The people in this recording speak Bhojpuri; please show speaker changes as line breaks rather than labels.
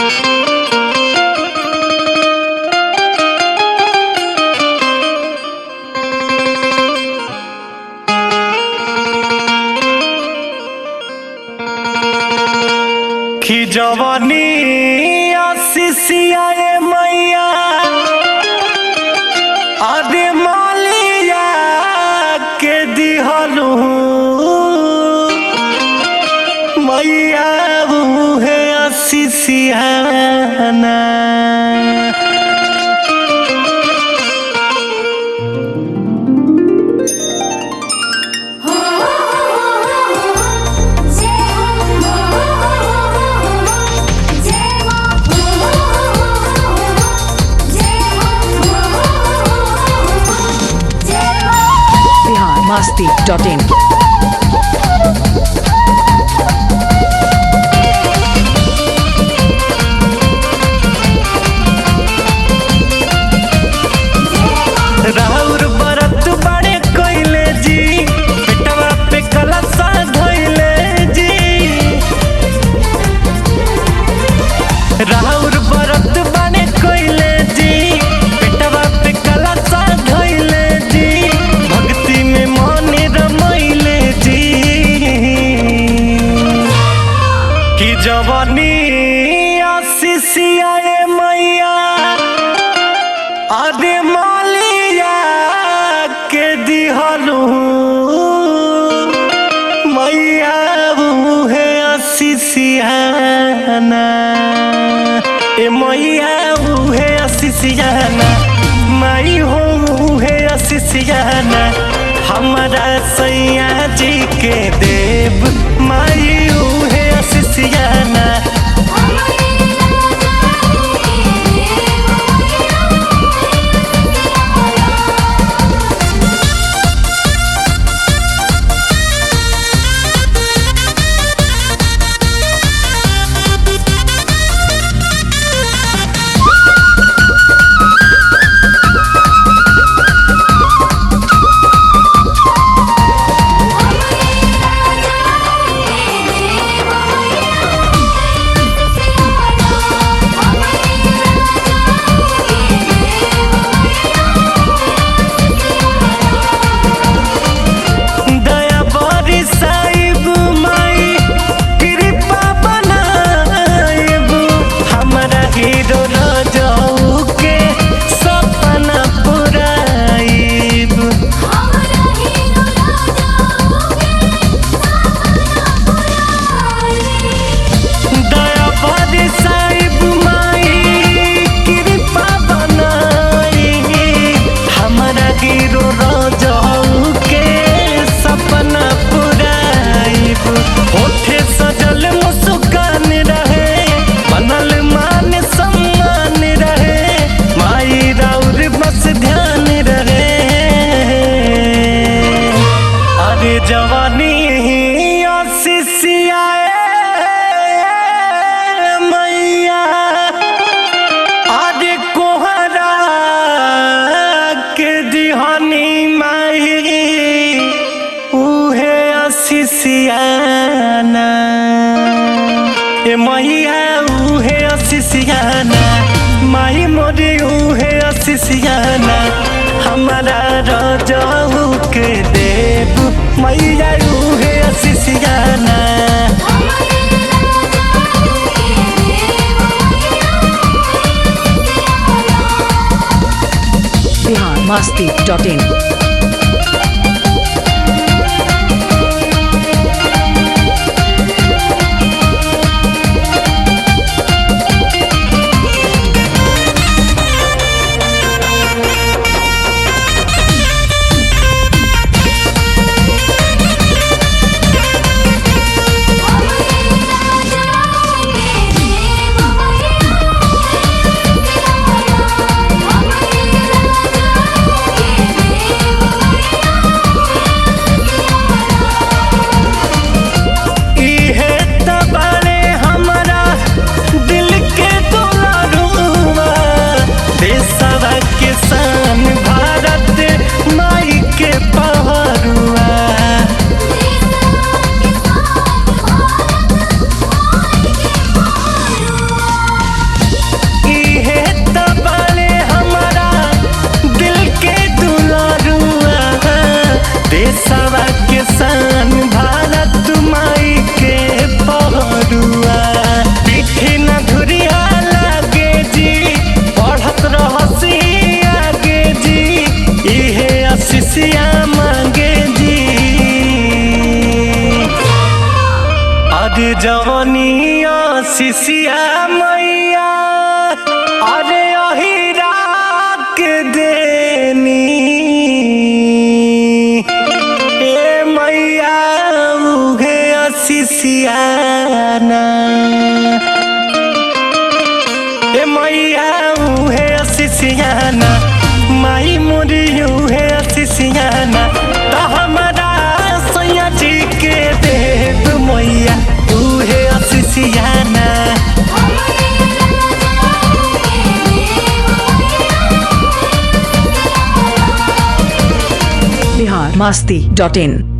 कि जवानी आशीषियाए मैया आदे मालिया के दिहलू मैया है आशीषियाना
masti.in
राउर बरत बड़े कोइले जी पेटवा पे कलसा धइले जी राउर बरत बड़े कोइले जी पेटवा पे कलसा धइले जी भक्ति में मन रमइले जी कि जवानी आशीषियाए मैया आदे मालिया के दिहलू मैया है आशीषियाना ए मैया है आशीषियाना माई हो है आशीषियाना हमारा सैया जी के देव माई है आशीषियाना जवानी आशीषियाए मैया आदे कोहरा के दिहानी माई उहे आशीषियाना ए मैया उहे आशीषियाना माई मोरी उहे आशीषियाना हमारा राजाऊ के देव मैया है आशीषियाना
masti.in
शीशिया मैया अरे अहिरा के देनी ए मैया उहे शीशियाना ए मैया उहे शीशियाना माई मोरी उहे शीशियाना तो हमारा सैया जी के दे दू मैया उहे शीशियाना
biharmasti.in